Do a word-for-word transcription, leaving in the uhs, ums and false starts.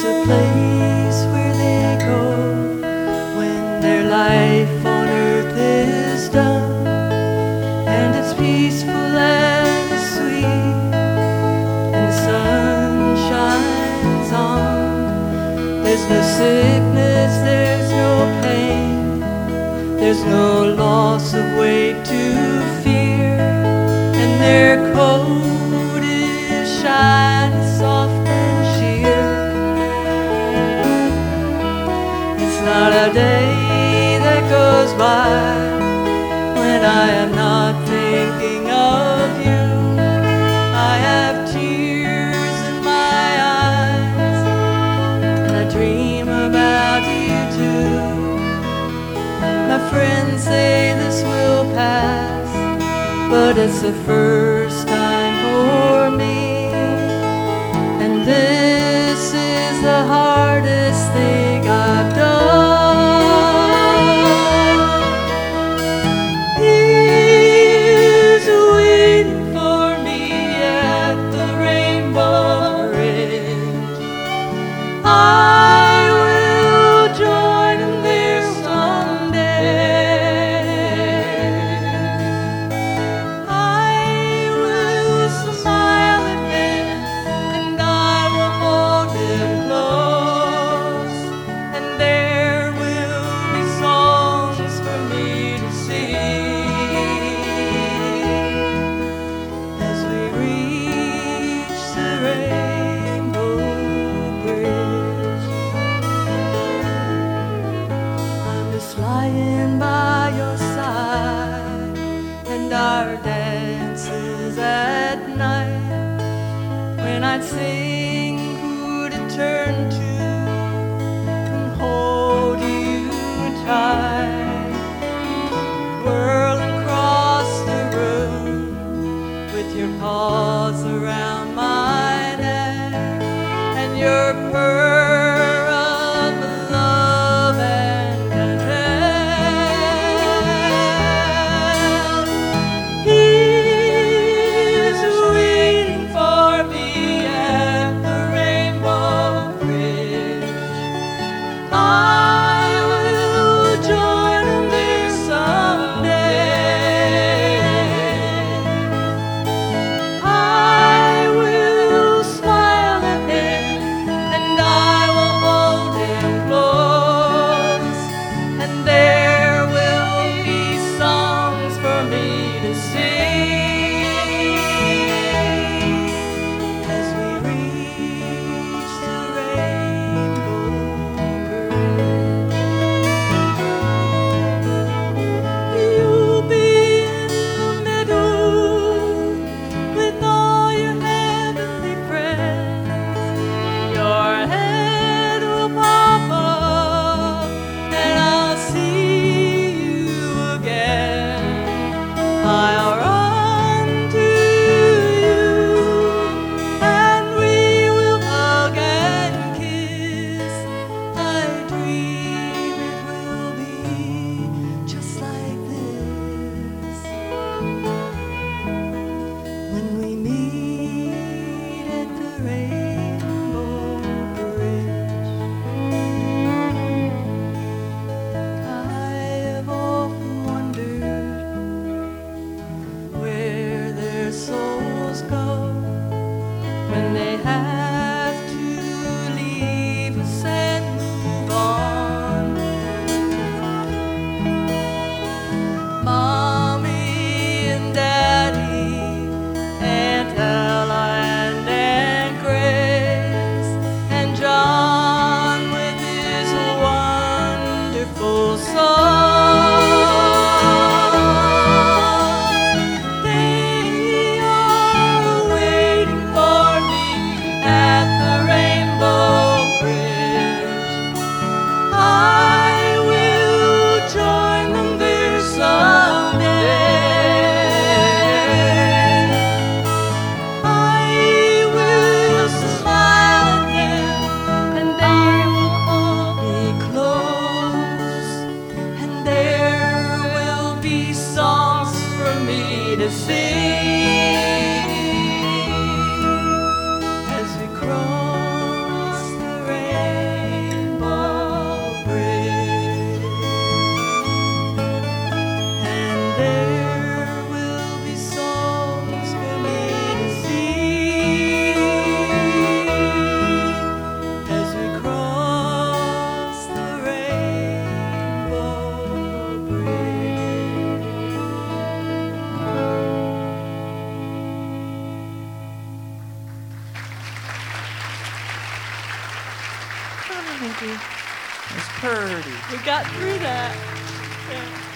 a place where they go when their life on earth is done, and it's peaceful and it's sweet, and the sun shines on. There's no sickness, there's no pain, there's no loss of weight to fear, and their coat is shiny, soft and sheer. It's not a day that goes by when I am not thinking of you. I have tears in my eyes, and I dream about you too. My friends say this will pass, but it's the first time for me, and this is the hardest thing I've done. He's waiting for me at the Rainbow Bridge. I will join him there someday. I will smile at him, and I will hold him close, and there will be songs for me to sing as we reach the Rainbow Bridge. I'm just lying by your side, and our dances at night, when I'd sing who to turn to and hold you tight, whirling across the room with your paws around my neck and your purr of love and content. He's waiting for me at the Rainbow Bridge. I will join him there someday. I will smile at him, and I will hold him close, and there will be songs for me to sing as we reach the Rainbow Bridge. You'll be in the middle with all your heavenly friends. Your head will pop up, and I'll see you again. I'll run to you, and we will hug and kiss. I dream it will be just like this when we meet at the Rainbow Bridge. I've often wondered where their souls go when they have to leave us and move on. Mommy and Daddy, Aunt Ella and Aunt Grace, Thank you. It's pretty. We got through that. Yeah.